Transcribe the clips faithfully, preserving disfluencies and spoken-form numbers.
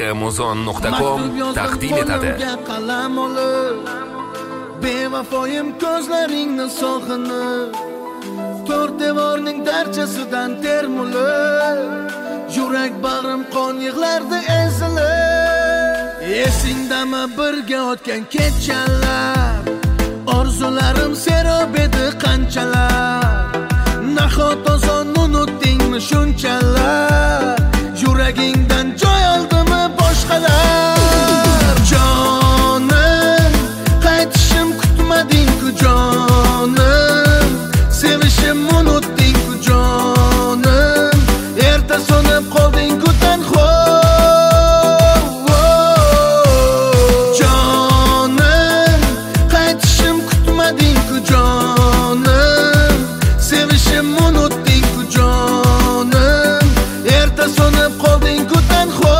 muzon nuqta com taqdim etadi. Qalam olib, bevafoyim ko'zlaringni sog'inib, to'rt devorning darchasidan termulib, yurak bag'rim qon yig'lardi ezilib. Esingdami birga o'tgan kechalar, orzularim serob edi qanchalar. Nahot oson unutdingmi shunchalar, yuragingdan joy oldimi boshqalar? Jonim, qaytishim kutmading-ku jonim, sevishim unutding-ku jonim, erta so'nib qolding-ku tanho. Jonim, qaytishim kutmading-ku jonim, sevishim unutding-ku jonim, erta so'nib qolding-ku tanho.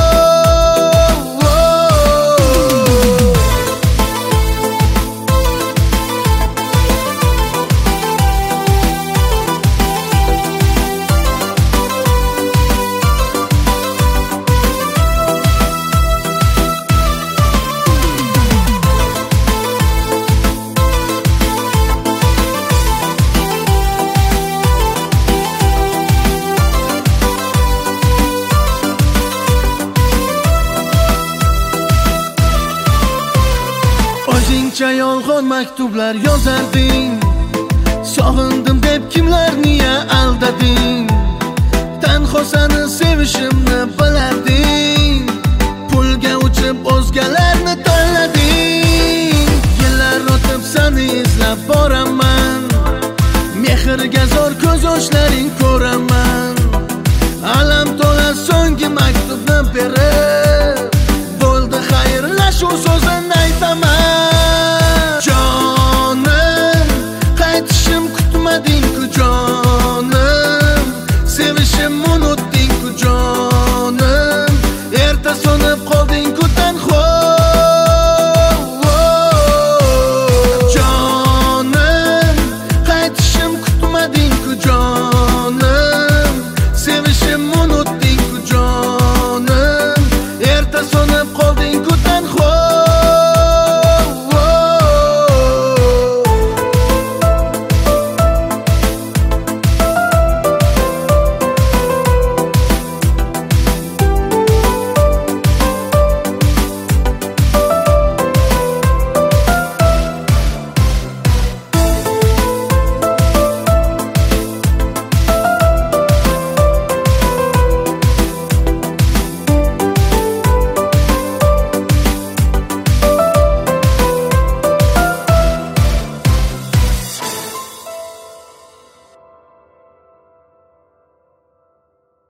O'zingcha yolg'on maktublar yozarding, sog'indim deb kimlarni ya aldading. Tanho seni sevishimni bilarding, pulga uchib o'zgalarni tanlading. Yillar o'tib seni izlab boraman, mehrga zo'r ko'z yoshlaring ko'raman. Alam to'la so'nggi maktubni berib, bo'ldi xayrlashuv so'zini aytaman.